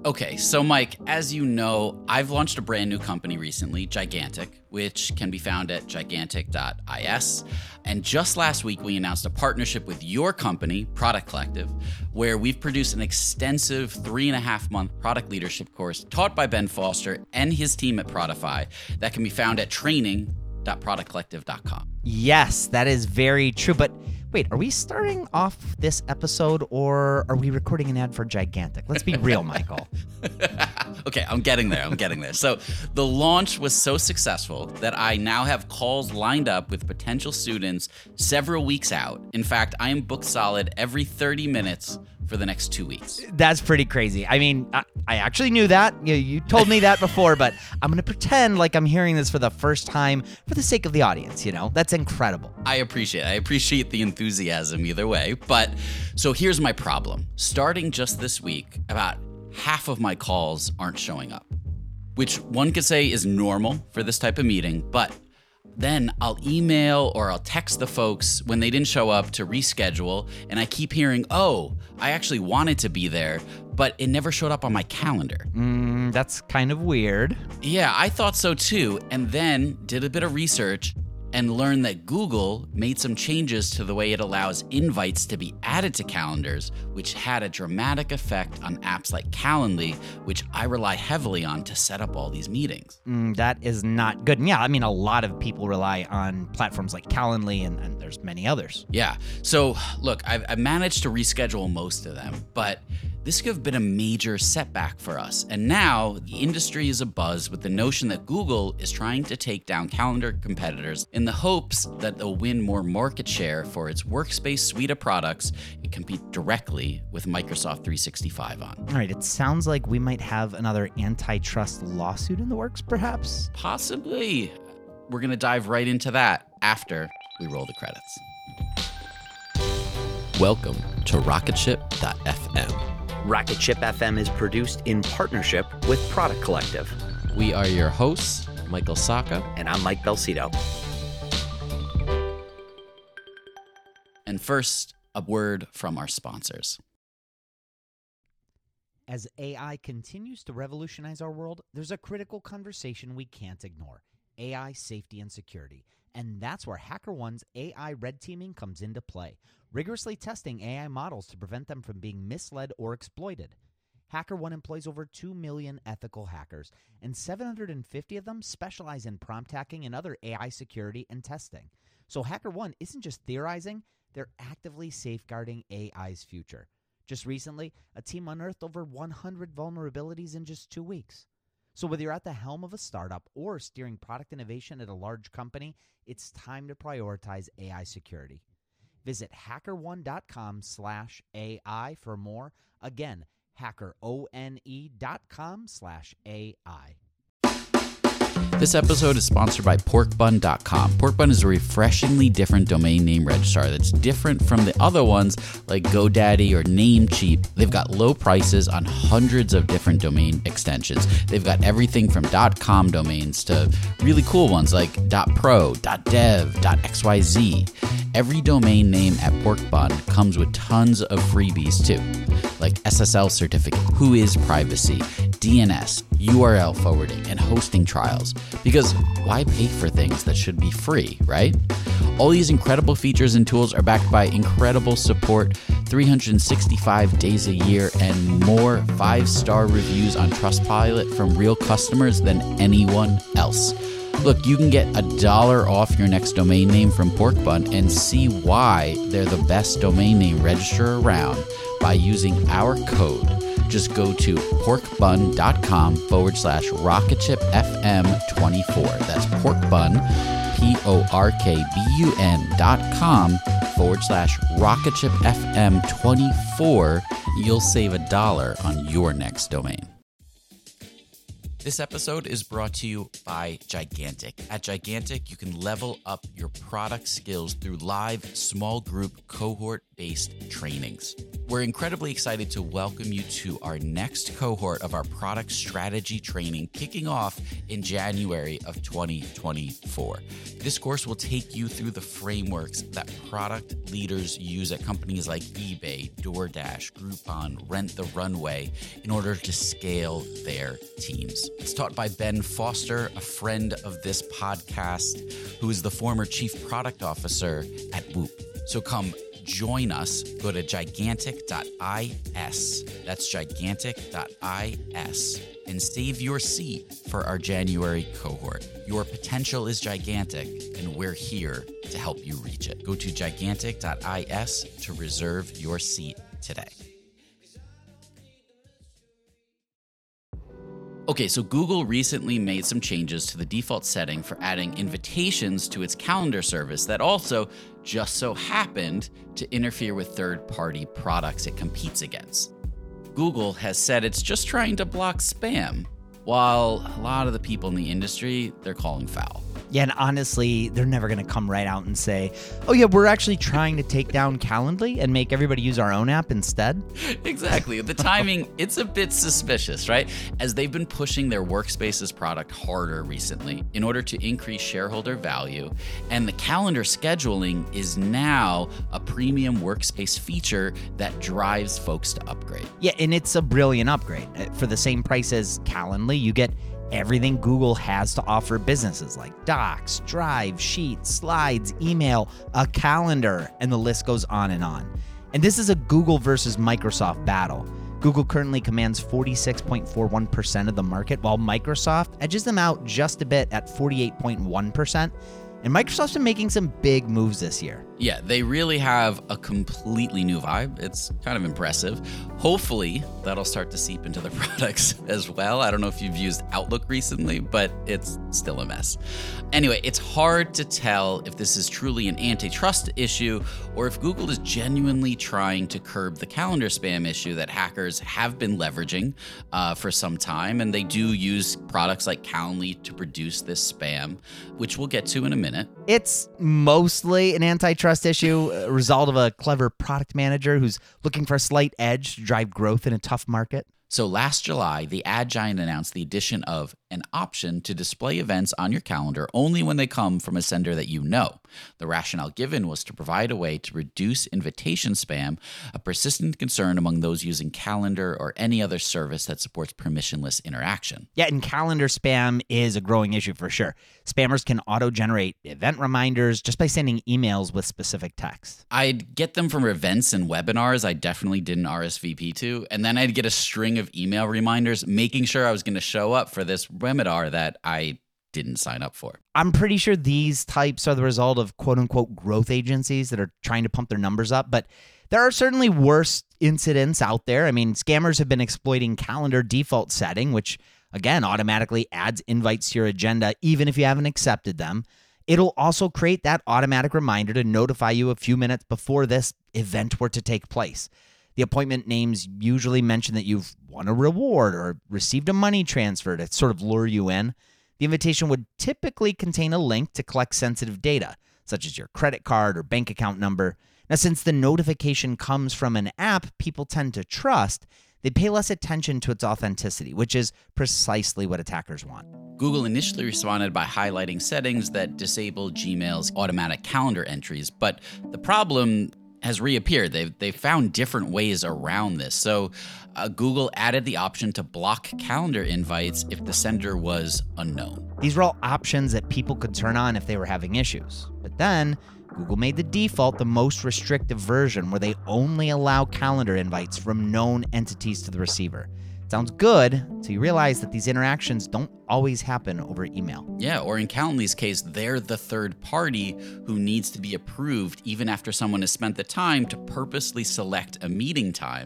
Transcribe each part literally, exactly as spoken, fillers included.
Okay, so Mike, as you know, I've launched a brand new company recently, Gigantic, which can be found at gigantic dot is. And just last week, we announced a partnership with your company, Product Collective, where we've produced an extensive three and a half month product leadership course taught by Ben Foster and his team at Prodify that can be found at training dot product collective dot com. Yes, that is very true. But wait, are we starting off this episode or are we recording an ad for Gigantic? Let's be real, Michael. Okay, I'm getting there. I'm getting there. So the launch was so successful that I now have calls lined up with potential students several weeks out. In fact, I am booked solid every thirty minutes for the next two weeks. That's pretty crazy. I mean, I, I actually knew that. You, you told me that before, but I'm going to pretend like I'm hearing this for the first time for the sake of the audience, you know? That's incredible. I appreciate it. I appreciate the enthusiasm either way. But so here's my problem. Starting just this week, about half of my calls aren't showing up, which one could say is normal for this type of meeting, but then I'll email or I'll text the folks when they didn't show up to reschedule, and I keep hearing, oh, I actually wanted to be there, but it never showed up on my calendar. Mm, that's kind of weird. Yeah, I thought so too, and then did a bit of research and learned that Google made some changes to the way it allows invites to be added to calendars, which had a dramatic effect on apps like Calendly, which I rely heavily on to set up all these meetings. Mm, that is not good. And yeah, I mean, a lot of people rely on platforms like Calendly, and, and there's many others. Yeah. So look, I've, I've managed to reschedule most of them, but this could have been a major setback for us. And now the industry is abuzz with the notion that Google is trying to take down calendar competitors in the hopes that they'll win more market share for its workspace suite of products and compete directly with Microsoft three sixty-five on. All right, it sounds like we might have another antitrust lawsuit in the works, perhaps? Possibly. We're going to dive right into that after we roll the credits. Welcome to rocketship dot f m. Rocketship F M is produced in partnership with Product Collective. We are your hosts, Michael Sacca. And I'm Mike Belcito. And first, a word from our sponsors. As A I continues to revolutionize our world, there's a critical conversation we can't ignore: A I safety and security. And that's where HackerOne's A I red teaming comes into play, rigorously testing A I models to prevent them from being misled or exploited. HackerOne employs over two million ethical hackers, and seven hundred fifty of them specialize in prompt hacking and other A I security and testing. So HackerOne isn't just theorizing, they're actively safeguarding A I's future. Just recently, a team unearthed over one hundred vulnerabilities in just two weeks. So whether you're at the helm of a startup or steering product innovation at a large company, it's time to prioritize A I security. Visit hackerone.com slash AI for more. Again, hackerone.com slash AI. This episode is sponsored by pork bun dot com. Porkbun is a refreshingly different domain name registrar that's different from the other ones like GoDaddy or Namecheap. They've got low prices on hundreds of different domain extensions. They've got everything from .com domains to really cool ones like .pro, .dev, .xyz. Every domain name at Porkbun comes with tons of freebies too, like S S L certificate, Whois privacy, D N S, U R L forwarding, and hosting trials. Because why pay for things that should be free, right? All these incredible features and tools are backed by incredible support, three hundred sixty-five days a year, and more five-star reviews on Trustpilot from real customers than anyone else. Look, you can get a dollar off your next domain name from Porkbun and see why they're the best domain name registrar around by using our code. Just go to porkbun.com forward slash rocketshipfm24. That's porkbun, P-O-R-K-B-U-N dot com forward slash rocketshipfm24. You'll save a dollar on your next domain. This episode is brought to you by by Gigantic. At Gigantic, you can level up your product skills through live small group cohort-based trainings. We're incredibly excited to welcome you to our next cohort of our product strategy training kicking off in January of twenty twenty-four. This course will take you through the frameworks that product leaders use at companies like eBay, DoorDash, Groupon, Rent the Runway in order to scale their teams. It's taught by Ben Foster, a friend of this podcast, who is the former chief product officer at Whoop. So come join us. Go to gigantic dot is. That's gigantic dot is and save your seat for our January cohort. Your potential is gigantic, and we're here to help you reach it. Go to gigantic dot is to reserve your seat today. Okay, so Google recently made some changes to the default setting for adding invitations to its calendar service that also just so happened to interfere with third-party products it competes against. Google has said it's just trying to block spam, while a lot of the people in the industry, they're calling foul. Yeah, and honestly, they're never going to come right out and say, oh yeah, we're actually trying to take down Calendly and make everybody use our own app instead. Exactly. The timing, it's a bit suspicious, right? As they've been pushing their Workspaces product harder recently in order to increase shareholder value, and the calendar scheduling is now a premium workspace feature that drives folks to upgrade. Yeah, and it's a brilliant upgrade. For the same price as Calendly, you get everything Google has to offer businesses like Docs, Drive, Sheets, Slides, email, a calendar, and the list goes on and on. And this is a Google versus Microsoft battle. Google currently commands forty-six point four one percent of the market, while Microsoft edges them out just a bit at forty-eight point one percent. And Microsoft's been making some big moves this year. Yeah, they really have a completely new vibe. It's kind of impressive. Hopefully, that'll start to seep into the products as well. I don't know if you've used Outlook recently, but it's still a mess. Anyway, it's hard to tell if this is truly an antitrust issue or if Google is genuinely trying to curb the calendar spam issue that hackers have been leveraging uh, for some time. And they do use products like Calendly to produce this spam, which we'll get to in a minute. It's mostly an antitrust issue, a result of a clever product manager who's looking for a slight edge to drive growth in a tough market. So last July, the ad giant announced the addition of an option to display events on your calendar only when they come from a sender that you know. The rationale given was to provide a way to reduce invitation spam, a persistent concern among those using Calendar or any other service that supports permissionless interaction. Yeah, and calendar spam is a growing issue for sure. Spammers can auto-generate event reminders just by sending emails with specific text. I'd get them from events and webinars I definitely didn't R S V P to, and then I'd get a string of email reminders making sure I was going to show up for this webinar that I didn't sign up for. I'm pretty sure these types are the result of quote-unquote growth agencies that are trying to pump their numbers up, but there are certainly worse incidents out there. I mean, scammers have been exploiting calendar default setting, which, again, automatically adds invites to your agenda even if you haven't accepted them. It'll also create that automatic reminder to notify you a few minutes before this event were to take place. The appointment names usually mention that you've won a reward or received a money transfer to sort of lure you in. The invitation would typically contain a link to collect sensitive data, such as your credit card or bank account number. Now, since the notification comes from an app people tend to trust, they pay less attention to its authenticity, which is precisely what attackers want. Google initially responded by highlighting settings that disable Gmail's automatic calendar entries, but the problem has reappeared. They've, they've found different ways around this. So uh, Google added the option to block calendar invites if the sender was unknown. These were all options that people could turn on if they were having issues. But then Google made the default the most restrictive version, where they only allow calendar invites from known entities to the receiver. Sounds good until you realize that these interactions don't always happen over email. Yeah, or in Calendly's case, they're the third party who needs to be approved even after someone has spent the time to purposely select a meeting time.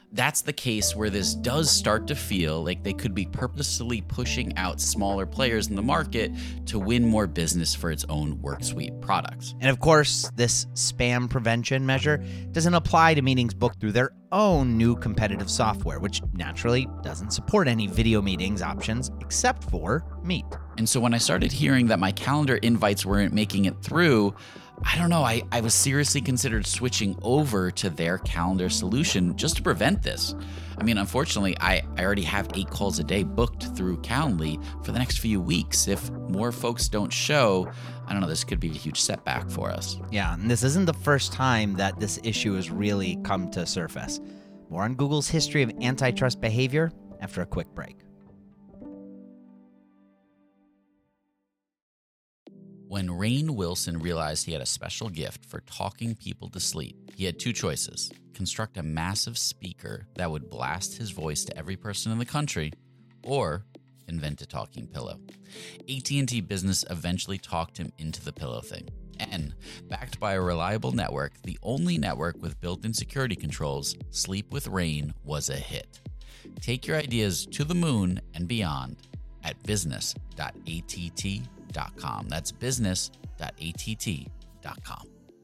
That's the case where this does start to feel like they could be purposely pushing out smaller players in the market to win more business for its own Work Suite products. And of course, this spam prevention measure doesn't apply to meetings booked through their own new competitive software, which naturally doesn't support any video meetings options except for Meet. And so when I started hearing that my calendar invites weren't making it through, I don't know, I, I was seriously considered switching over to their calendar solution just to prevent this. I mean, unfortunately, I, I already have eight calls a day booked through Calendly for the next few weeks. If more folks don't show, I don't know, this could be a huge setback for us. Yeah, and this isn't the first time that this issue has really come to surface. More on Google's history of antitrust behavior after a quick break. When Rainn Wilson realized he had a special gift for talking people to sleep, he had two choices: construct a massive speaker that would blast his voice to every person in the country, or invent a talking pillow. A T and T Business eventually talked him into the pillow thing. And, backed by a reliable network, the only network with built-in security controls, Sleep with Rainn was a hit. Take your ideas to the moon and beyond at business dot A T T dot com. That's business dot A T T dot com.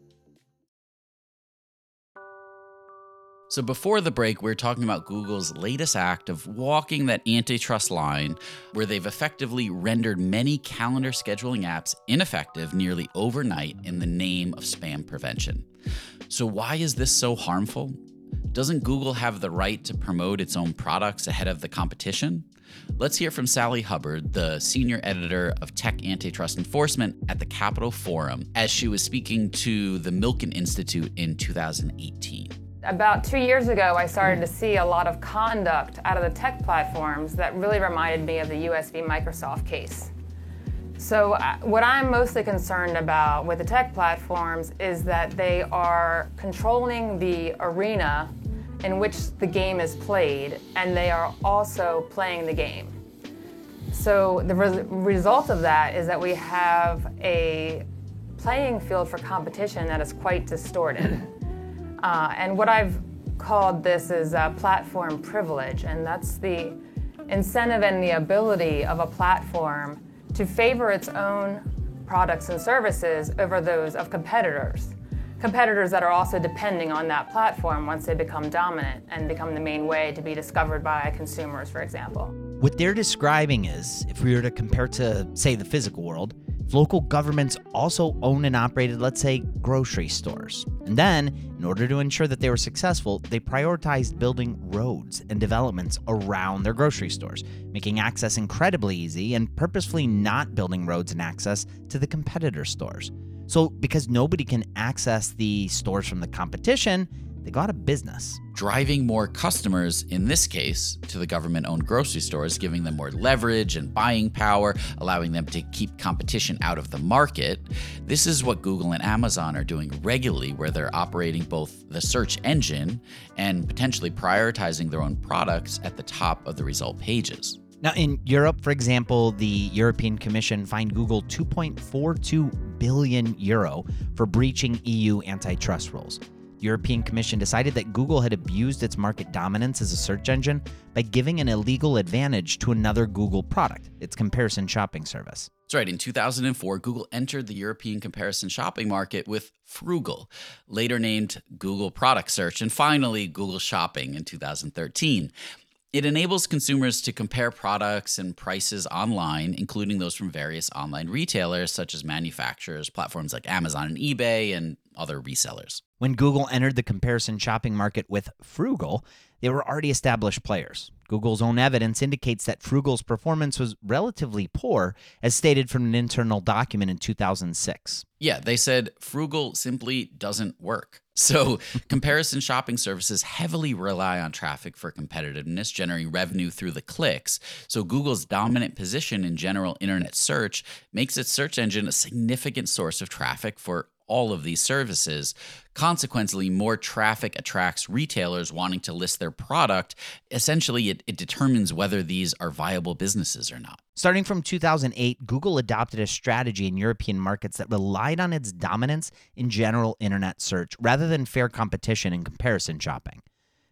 So before the break, we were talking about Google's latest act of walking that antitrust line, where they've effectively rendered many calendar scheduling apps ineffective nearly overnight in the name of spam prevention. So why is this so harmful? Doesn't Google have the right to promote its own products ahead of the competition? Let's hear from Sally Hubbard, the senior editor of Tech Antitrust Enforcement at the Capitol Forum, as she was speaking to the Milken Institute in two thousand eighteen. About two years ago, I started to see a lot of conduct out of the tech platforms that really reminded me of the U S v Microsoft case. So uh, what I'm mostly concerned about with the tech platforms is that they are controlling the arena in which the game is played, and they are also playing the game. So the res- result of that is that we have a playing field for competition that is quite distorted. Uh, and what I've called this is uh, platform privilege, and that's the incentive and the ability of a platform to favor its own products and services over those of competitors. Competitors that are also depending on that platform once they become dominant and become the main way to be discovered by consumers, for example. What they're describing is, if we were to compare to, say, the physical world, if local governments also own and operated, let's say, grocery stores. And then, in order to ensure that they were successful, they prioritized building roads and developments around their grocery stores, making access incredibly easy and purposefully not building roads and access to the competitor stores. So because nobody can access the stores from the competition, they go out of business. Driving more customers, in this case, to the government-owned grocery stores, giving them more leverage and buying power, allowing them to keep competition out of the market. This is what Google and Amazon are doing regularly, where they're operating both the search engine and potentially prioritizing their own products at the top of the result pages. Now, in Europe, for example, the European Commission fined Google two point four two billion euro for breaching E U antitrust rules. The European Commission decided that Google had abused its market dominance as a search engine by giving an illegal advantage to another Google product, its comparison shopping service. That's right. In two thousand four, Google entered the European comparison shopping market with Froogle, later named Google Product Search, and finally Google Shopping in two thousand thirteen. It enables consumers to compare products and prices online, including those from various online retailers such as manufacturers, platforms like Amazon and eBay, and other resellers. When Google entered the comparison shopping market with Froogle, they were already established players. Google's own evidence indicates that Froogle's performance was relatively poor, as stated from an internal document in two thousand six. Yeah, they said Froogle simply doesn't work. So comparison shopping services heavily rely on traffic for competitiveness, generating revenue through the clicks. So Google's dominant position in general internet search makes its search engine a significant source of traffic for all of these services. Consequently, more traffic attracts retailers wanting to list their product. Essentially, it, it determines whether these are viable businesses or not. Starting from two thousand eight, Google adopted a strategy in European markets that relied on its dominance in general internet search rather than fair competition in comparison shopping.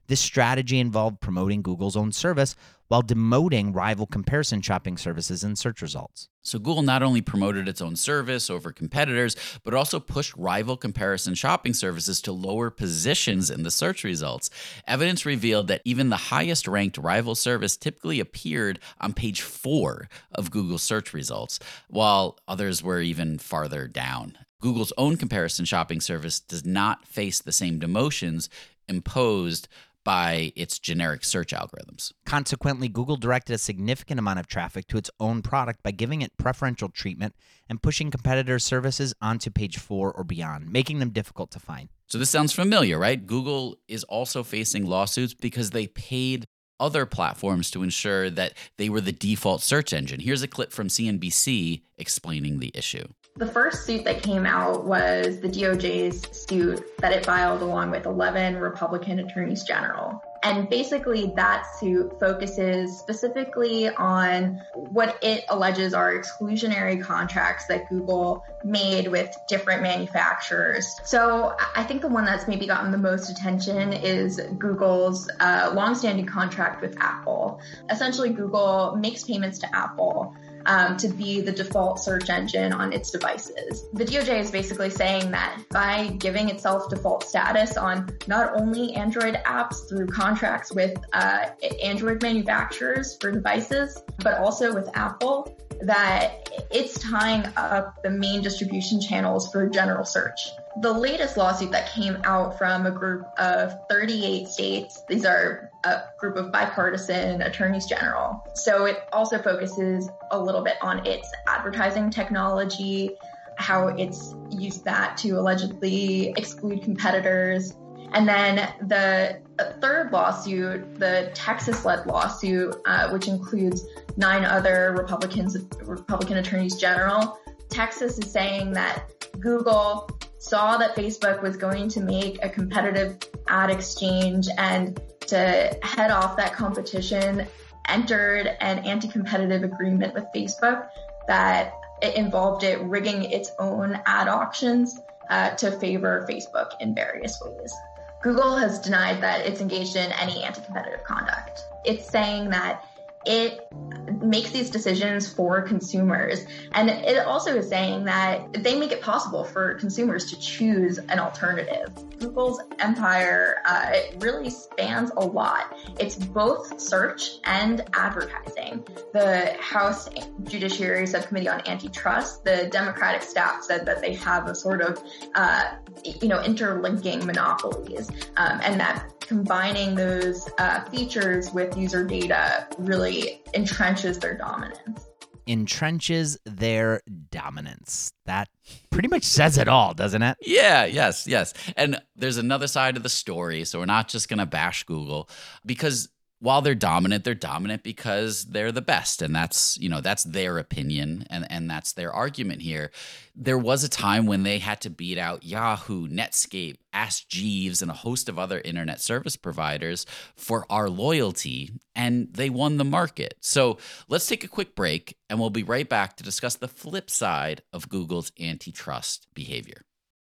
This strategy involved promoting Google's own service while demoting rival comparison shopping services in search results. So Google not only promoted its own service over competitors, but also pushed rival comparison shopping services to lower positions in the search results. Evidence revealed that even the highest ranked rival service typically appeared on page four of Google's search results, while others were even farther down. Google's own comparison shopping service does not face the same demotions imposed by its generic search algorithms. Consequently, Google directed a significant amount of traffic to its own product by giving it preferential treatment and pushing competitors' services onto page four or beyond, making them difficult to find. So this sounds familiar, right? Google is also facing lawsuits because they paid other platforms to ensure that they were the default search engine. Here's a clip from C N B C explaining the issue. The first suit that came out was the D O J's suit that it filed along with eleven Republican attorneys general. And basically that suit focuses specifically on what it alleges are exclusionary contracts that Google made with different manufacturers. So I think the one that's maybe gotten the most attention is Google's uh, longstanding contract with Apple. Essentially, Google makes payments to Apple Um, to be the default search engine on its devices. The D O J is basically saying that by giving itself default status on not only Android apps through contracts with uh, Android manufacturers for devices, but also with Apple, that it's tying up the main distribution channels for general search. The latest lawsuit that came out from a group of thirty-eight states, these are a group of bipartisan attorneys general. So it also focuses a little bit on its advertising technology, how it's used that to allegedly exclude competitors. And then the third lawsuit, the Texas-led lawsuit, uh, which includes nine other Republicans, Republican attorneys general, Texas is saying that Google saw that Facebook was going to make a competitive ad exchange and to head off that competition, entered an anti-competitive agreement with Facebook that it involved it rigging its own ad auctions uh, to favor Facebook in various ways. Google has denied that it's engaged in any anti-competitive conduct. It's saying that it makes these decisions for consumers. And it also is saying that they make it possible for consumers to choose an alternative. Google's empire uh, it really spans a lot. It's both search and advertising. The House Judiciary Subcommittee on Antitrust, the Democratic staff said that they have a sort of, uh, you know, interlinking monopolies, um, and that combining those uh, features with user data really entrenches their dominance. Entrenches their dominance. That pretty much says it all, doesn't it? Yeah, yes, yes. And there's another side of the story, so we're not just going to bash Google, because while they're dominant, they're dominant because they're the best, and that's, you know, that's their opinion, and, and that's their argument here. There was a time when they had to beat out Yahoo, Netscape, Ask Jeeves, and a host of other internet service providers for our loyalty, and they won the market. So let's take a quick break, and we'll be right back to discuss the flip side of Google's antitrust behavior.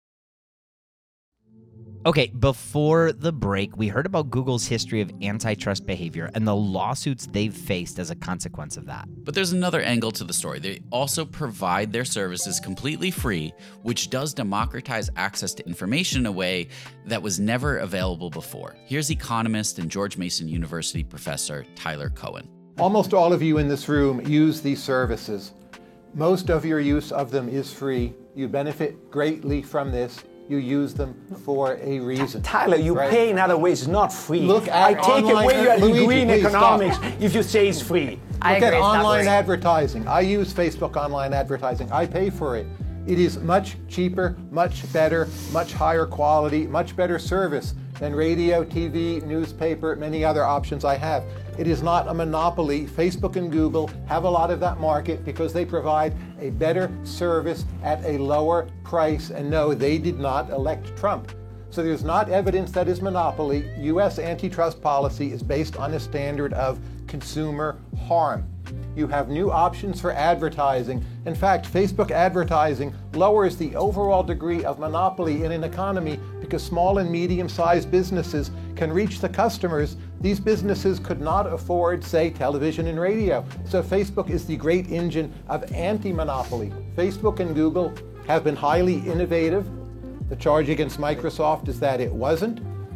Okay, before the break, we heard about Google's history of antitrust behavior and the lawsuits they've faced as a consequence of that. But there's another angle to the story. They also provide their services completely free, which does democratize access to information in a way that was never available before. Here's economist and George Mason University professor Tyler Cohen. Almost all of you in this room use these services. Most of your use of them is free. You benefit greatly from this. You use them for a reason. Tyler, you right? pay in other ways, not free. Look at I take online, away your Luigi, degree in please economics stop. if you say it's free. I Look agree, at online free. advertising. I use Facebook online advertising. I pay for it. It is much cheaper, much better, much higher quality, much better service than radio, T V, newspaper, many other options I have. It is not a monopoly. Facebook and Google have a lot of that market because they provide a better service at a lower price. And no, they did not elect Trump. So there's not evidence that is monopoly. U S antitrust policy is based on a standard of consumer harm. You have new options for advertising. In fact, Facebook advertising lowers the overall degree of monopoly in an economy because small and medium-sized businesses can reach the customers, these businesses could not afford, say, television and radio. So Facebook is the great engine of anti-monopoly. Facebook and Google have been highly innovative. The charge against Microsoft is that it wasn't.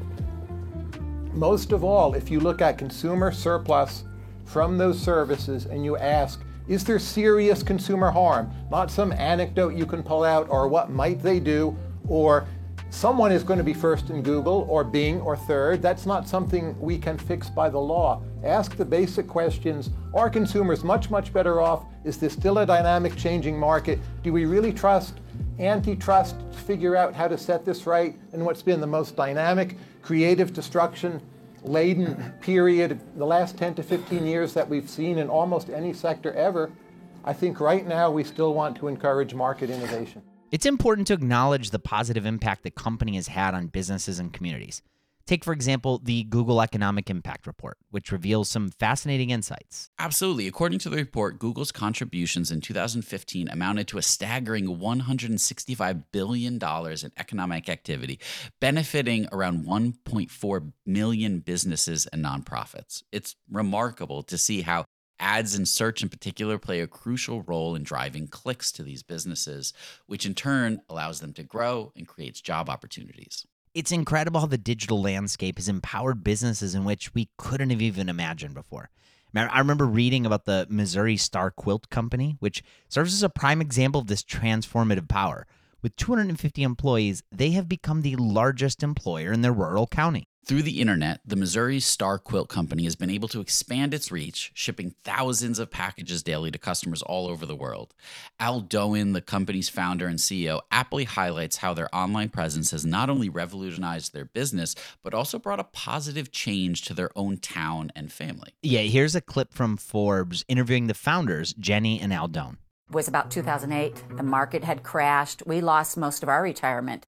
Most of all, if you look at consumer surplus from those services and you ask, is there serious consumer harm? Not some anecdote you can pull out, or what might they do, or someone is going to be first in Google or Bing or third. That's not something we can fix by the law. Ask the basic questions. Are consumers much, much better off? Is this still a dynamic, changing market? Do we really trust antitrust to figure out how to set this right in what's been the most dynamic, creative, destruction-laden period, the last ten to fifteen years that we've seen in almost any sector ever? I think right now we still want to encourage market innovation. It's important to acknowledge the positive impact the company has had on businesses and communities. Take, for example, the Google Economic Impact Report, which reveals some fascinating insights. Absolutely. According to the report, Google's contributions in two thousand fifteen amounted to a staggering one hundred sixty-five billion dollars in economic activity, benefiting around one point four million businesses and nonprofits. It's remarkable to see how ads and search in particular play a crucial role in driving clicks to these businesses, which in turn allows them to grow and creates job opportunities. It's incredible how the digital landscape has empowered businesses in which we couldn't have even imagined before. I remember reading about the Missouri Star Quilt Company, which serves as a prime example of this transformative power. With two hundred fifty employees, they have become the largest employer in their rural county. Through the internet, the Missouri Star Quilt Company has been able to expand its reach, shipping thousands of packages daily to customers all over the world. Al Doan, the company's founder and C E O, aptly highlights how their online presence has not only revolutionized their business, but also brought a positive change to their own town and family. Yeah, here's a clip from Forbes interviewing the founders, Jenny and Al Doan. It was about two thousand eight. The market had crashed. We lost most of our retirement.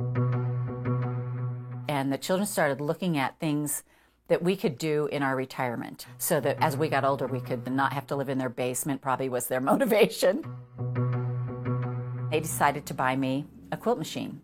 And the children started looking at things that we could do in our retirement so that as we got older, we could not have to live in their basement, probably was their motivation. They decided to buy me a quilt machine.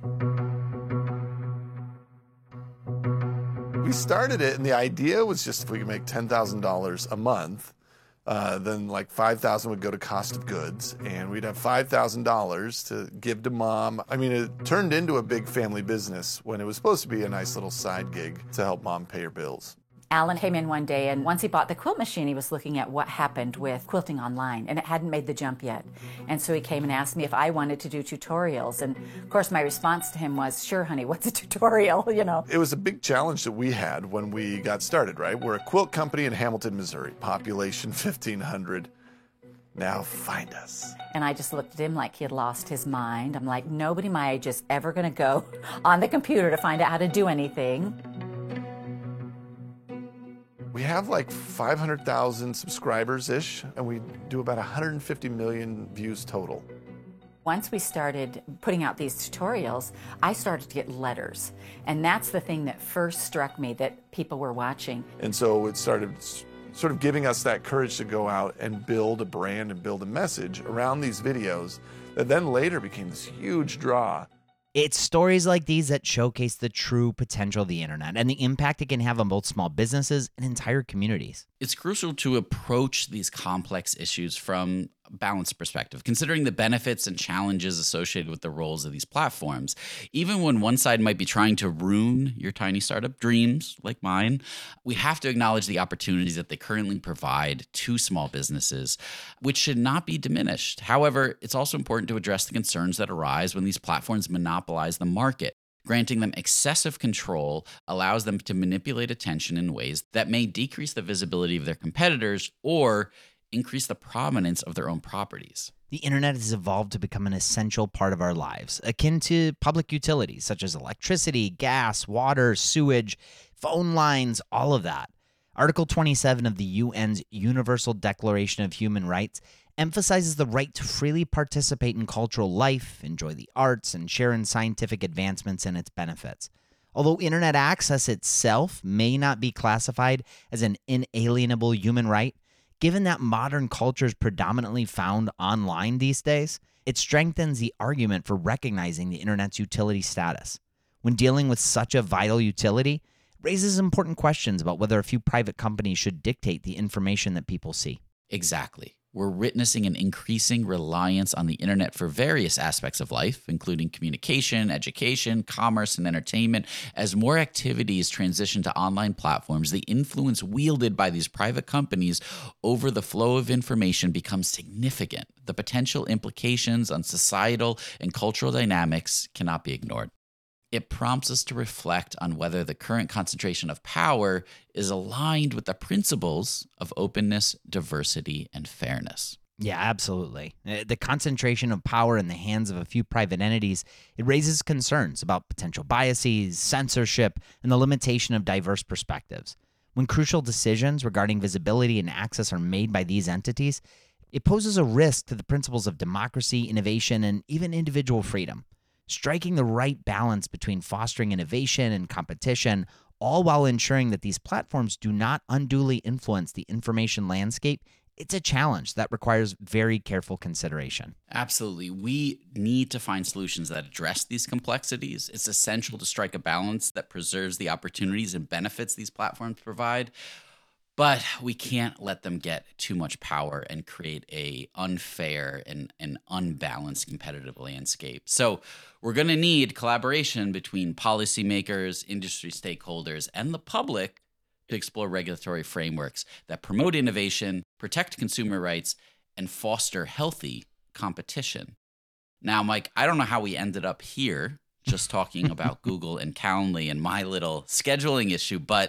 We started it, and the idea was just if we could make ten thousand dollars a month, Uh, then like five thousand dollars would go to cost of goods, and we'd have five thousand dollars to give to mom. I mean, it turned into a big family business when it was supposed to be a nice little side gig to help mom pay her bills. Alan came in one day, and once he bought the quilt machine, he was looking at what happened with quilting online, and it hadn't made the jump yet. And so he came and asked me if I wanted to do tutorials. And of course, my response to him was, sure, honey, what's a tutorial, you know? It was a big challenge that we had when we got started, right? We're a quilt company in Hamilton, Missouri, population fifteen hundred. Now find us. And I just looked at him like he had lost his mind. I'm like, nobody my age is ever going to go on the computer to find out how to do anything. We have like five hundred thousand subscribers-ish, and we do about one hundred fifty million views total. Once we started putting out these tutorials, I started to get letters. And that's the thing that first struck me, that people were watching. And so it started sort of giving us that courage to go out and build a brand and build a message around these videos that then later became this huge draw. It's stories like these that showcase the true potential of the internet and the impact it can have on both small businesses and entire communities. It's crucial to approach these complex issues from a balanced perspective, considering the benefits and challenges associated with the roles of these platforms. Even when one side might be trying to ruin your tiny startup dreams, like mine, we have to acknowledge the opportunities that they currently provide to small businesses, which should not be diminished. However, it's also important to address the concerns that arise when these platforms monopolize the market. Granting them excessive control allows them to manipulate attention in ways that may decrease the visibility of their competitors or increase the prominence of their own properties. The internet has evolved to become an essential part of our lives, akin to public utilities such as electricity, gas, water, sewage, phone lines, all of that. Article twenty-seven of the U N's Universal Declaration of Human Rights emphasizes the right to freely participate in cultural life, enjoy the arts, and share in scientific advancements and its benefits. Although internet access itself may not be classified as an inalienable human right, given that modern culture is predominantly found online these days, it strengthens the argument for recognizing the internet's utility status. When dealing with such a vital utility, it raises important questions about whether a few private companies should dictate the information that people see. Exactly. We're witnessing an increasing reliance on the internet for various aspects of life, including communication, education, commerce, and entertainment. As more activities transition to online platforms, the influence wielded by these private companies over the flow of information becomes significant. The potential implications on societal and cultural dynamics cannot be ignored. It prompts us to reflect on whether the current concentration of power is aligned with the principles of openness, diversity, and fairness. Yeah, absolutely. The concentration of power in the hands of a few private entities, it raises concerns about potential biases, censorship, and the limitation of diverse perspectives. When crucial decisions regarding visibility and access are made by these entities, it poses a risk to the principles of democracy, innovation, and even individual freedom. Striking the right balance between fostering innovation and competition, all while ensuring that these platforms do not unduly influence the information landscape, it's a challenge that requires very careful consideration. Absolutely. We need to find solutions that address these complexities. It's essential to strike a balance that preserves the opportunities and benefits these platforms provide. But we can't let them get too much power and create a unfair and, and unbalanced competitive landscape. So we're going to need collaboration between policymakers, industry stakeholders, and the public to explore regulatory frameworks that promote innovation, protect consumer rights, and foster healthy competition. Now, Mike, I don't know how we ended up here just talking about Google and Calendly and my little scheduling issue, but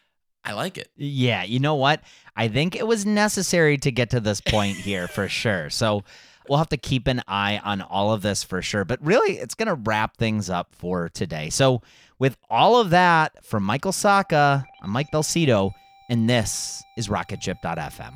I like it. Yeah, you know what? I think it was necessary to get to this point here for sure. So we'll have to keep an eye on all of this for sure. But really, it's going to wrap things up for today. So with all of that, from Michael Sacca, I'm Mike Belsito, and this is rocket ship dot f m.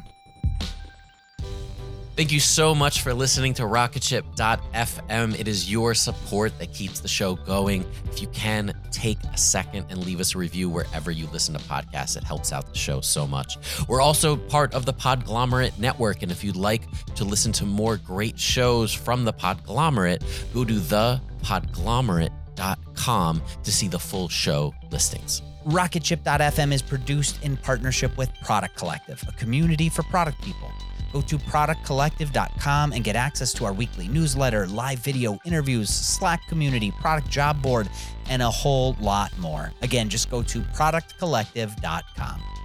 Thank you so much for listening to rocket ship dot f m. It is your support that keeps the show going. If you can, take a second and leave us a review wherever you listen to podcasts. It helps out the show so much. We're also part of the Podglomerate Network, and if you'd like to listen to more great shows from the Podglomerate, go to the podglomerate dot com to see the full show listings. rocket ship dot f m is produced in partnership with Product Collective, a community for product people. Go to product collective dot com and get access to our weekly newsletter, live video interviews, Slack community, product job board, and a whole lot more. Again, just go to product collective dot com.